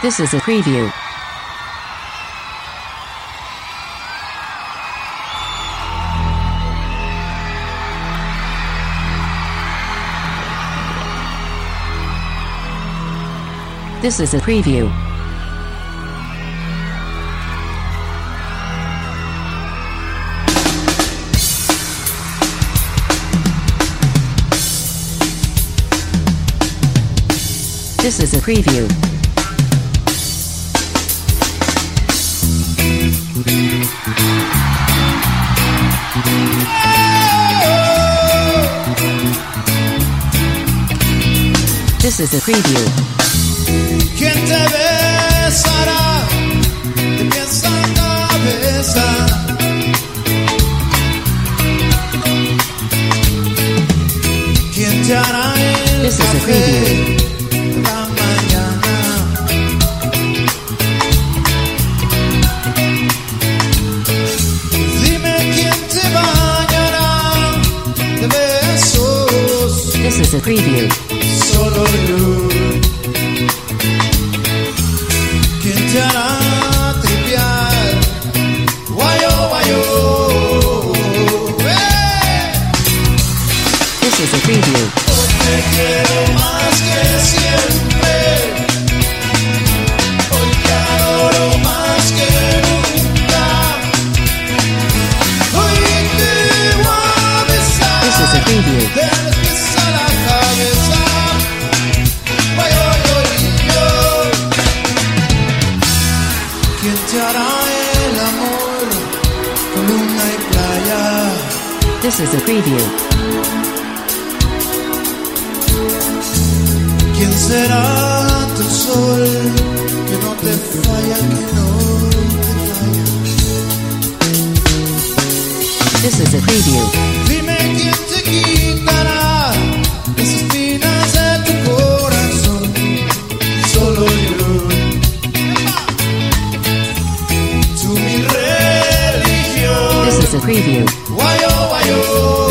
This is a preview. This is a preview. This is a preview. This is a preview. ¿Quién te besará de pies a cabeza? ¿Quién te hará el This is a café preview. de la mañana? Dime quién te bañará de besos. This is a preview. Solo yo. ¿Quién te hará tripear? Guayo, guayo. This is a preview. Hoy te quiero más que siempre. Hoy te adoro más que nunca. Hoy te voy a besar. This is a preview. De los pies a la cabeza. Guayo, guayo. ¿Quién te hará el amor con luna y playa? This is a preview. ¿Quién será tu sol que no te falla, que no te falla? This is a preview. Dime quién te quitará las espinas de tu corazón. Solo yo. Tú mi religión. This is a preview. Guayo, guayo.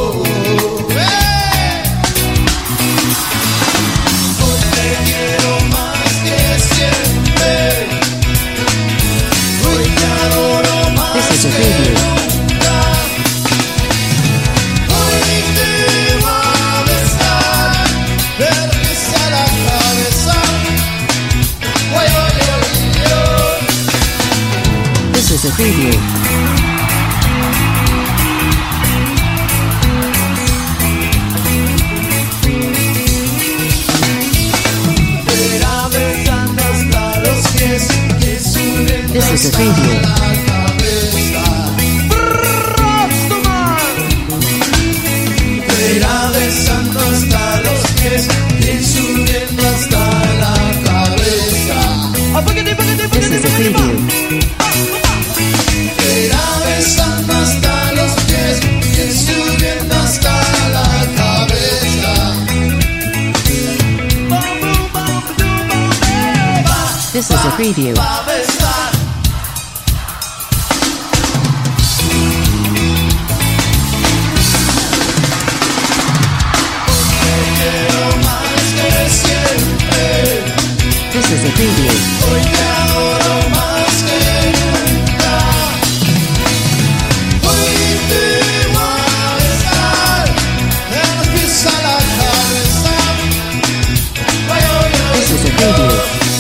Hoy te quiero más que siempre. Hoy te adoro más This is a que preview. nunca. Hoy te voy a besar de los pies a la cabeza. Guayo, guayo. This is a preview. Te irá besando hasta los pies que suben This is a hasta preview. la cabeza. Te irá besando hasta los pies que suben hasta la cabeza. This is a preview. Te irá besando hasta los pies que suben hasta la cabeza. This is a preview. Va a besar. Te quiero más que siempre. This is a preview. Hoy te adoro más que nunca. Hoy te voy a besar de los pies a la cabeza. Guayo, guayo. This is a preview.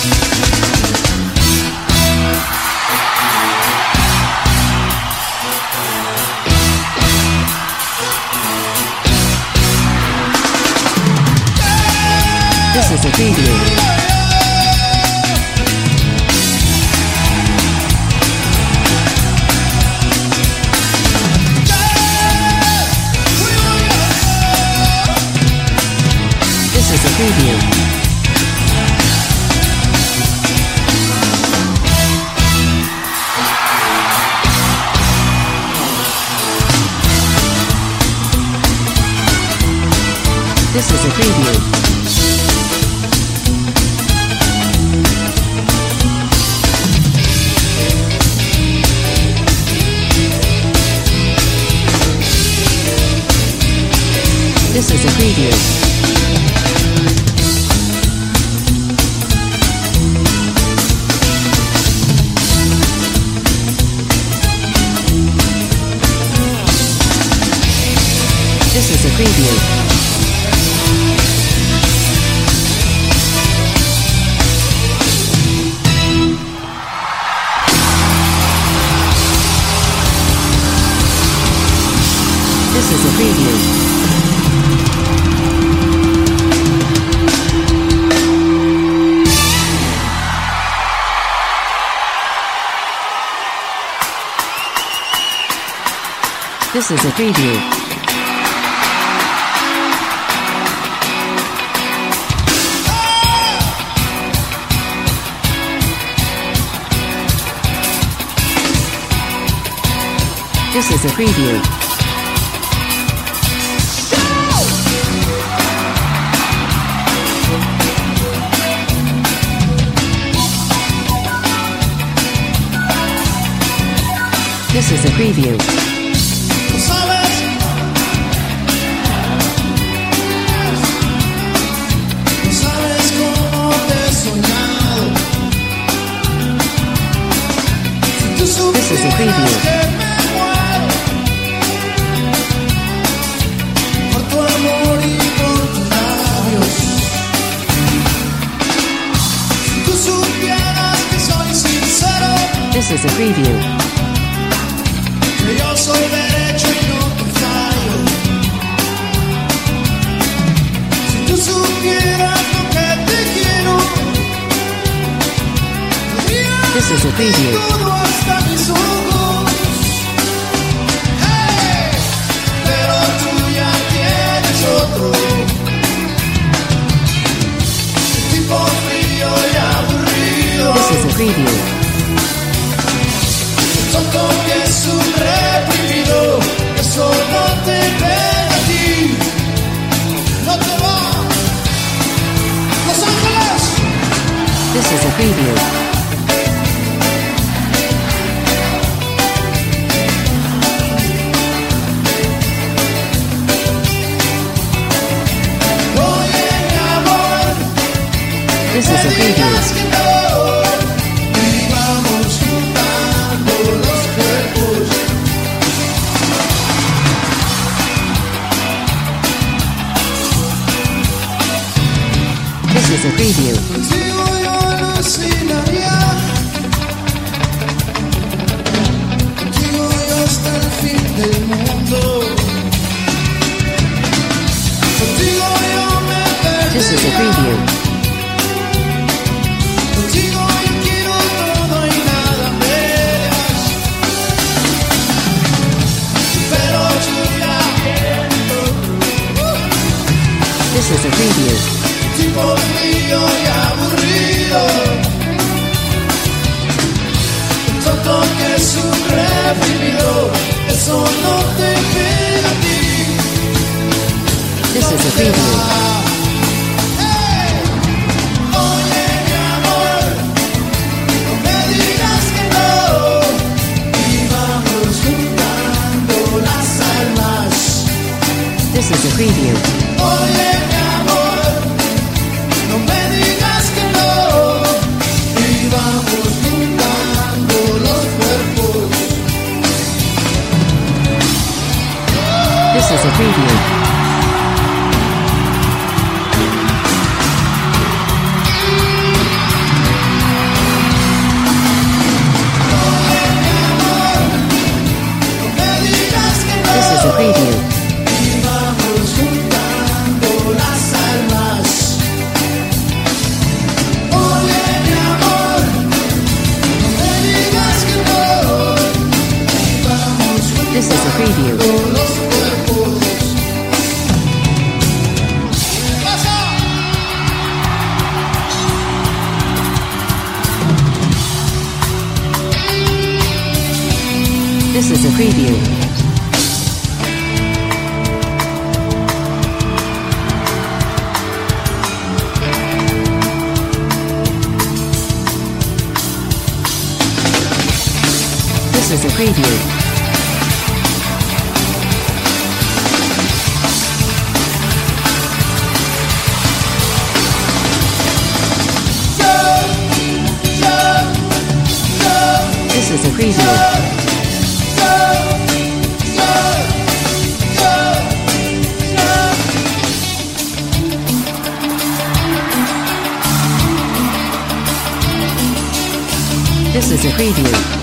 This is a preview. This is a preview. This is a preview. This is a preview. This is a preview. This is a preview. This is a preview. This is a preview. This is a preview. This is a preview. This is a preview. Yo soy derecho y no te fallo. Si tú supieras lo que te quiero, This is a preview. todo hasta mis ojos. Hey, pero tú ya tienes otro. Tipo frío y aburrido. This is a preview. Tonto que es un reprimido, eso no te pega a ti, no te va. Los Ángeles. This is a preview. Oye mi amor, This is a preview. digas que no, y vamos juntando los cuerpos. This is a preview. Contigo yo alucinaría, contigo yo hasta el fin del mundo. Contigo yo me This is a perdería. preview. Contigo yo quiero todo y nada medias. Pero tú ya This is a preview. tipo frío y aburrido. Tonto que es un reprimido, eso no te pega a ti. This is a preview. Hey, oye mi amor, no me digas que no, y vamos juntando las almas. This is a preview. Oye mi amor, no me digas que no, y vamos juntando los cuerpos. This is a preview. No me digas que no, This is a preview. y vamos juntando las almas. Oye mi amor, no me digas que no, y vamos This is a preview. juntando los cuerpos. ¡Pasa! This is a preview. This is a preview. This is a preview. This is a preview.